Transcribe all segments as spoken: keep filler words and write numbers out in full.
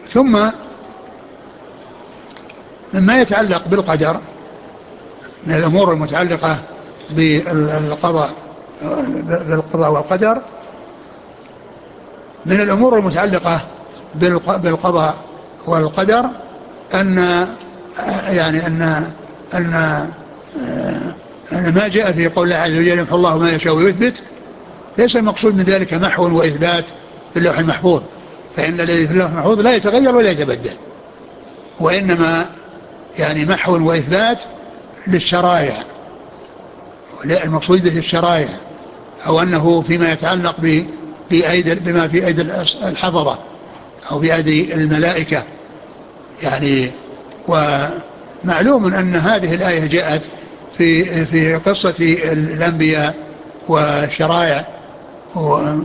ثم مما يتعلق بالقدر من الأمور المتعلقة بالقضاء بالقضاء والقدر، من الأمور المتعلقة بالقضاء والقدر أن يعني أن أن أن ما جاء في قول الله عز وجل يمحو الله ما يشاء ويثبت، ليس المقصود من ذلك محو وإثبات في اللوح المحفوظ، فإن الذي في اللوح المحفوظ لا يتغير ولا يتبدل، وإنما يعني محو وإثبات للشرائع، المقصود به الشرائع، أو أنه فيما يتعلق بأيدي بما في أيدي الحفظة أو بأيدي الملائكة يعني. ومعلوم أن هذه الآية جاءت في في قصة الأنبياء والشرائع، وأن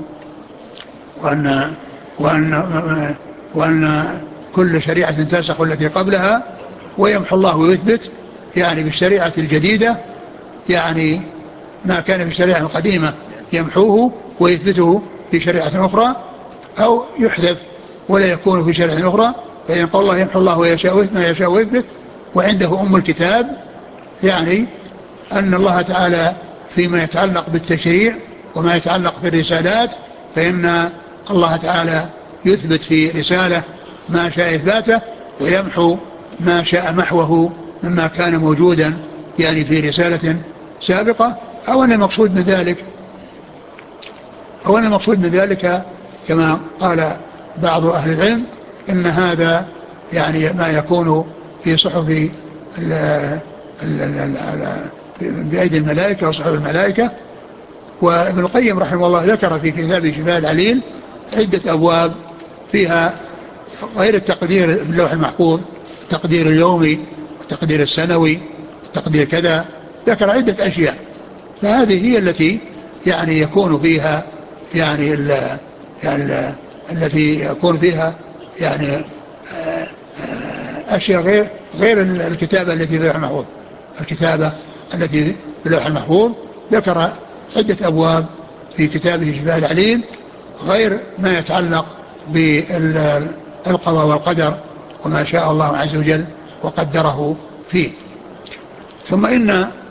وأن وأن كل شريعة تنسخ التي قبلها ويمحو الله ويثبت، يعني بالشريعة الجديدة يعني ما كان في الشريعة القديمة يمحوه ويثبته في شريعة أخرى، أو يحذف ولا يكون في شريعة أخرى. فإن قال الله يمحو الله ويشاء ما يشاء ويثبت، وعنده أم الكتاب، يعني أن الله تعالى فيما يتعلق بالتشريع وما يتعلق بالرسالات فإن الله تعالى يثبت في رسالة ما شاء إثباته، ويمحو ما شاء محوه مما كان موجودا يعني في رسالة سابقة. أو أن المقصود من ذلك أو أن المقصود من ذلك كما قال بعض أهل العلم إن هذا يعني ما يكون في صحف بأيدي الملائكة وصحف الملائكة. وابن القيم رحمه الله ذكر في كتابه شفاء العليل عدة أبواب فيها غير التقدير في اللوح المحفوظ، التقدير اليومي، التقدير السنوي، التقدير كذا، ذكر عدة أشياء. فهذه هي التي يعني يكون فيها يعني ال يعني التي يكون فيها يعني أشياء غير غير الكتابة التي في اللوح المحفوظ. الكتابة التي في اللوح المحفوظ ذكر عدة أبواب في كتابه شفاء العليل غير ما يتعلق بالقضاء والقدر وما شاء الله عز وجل وقدره فيه. ثم إن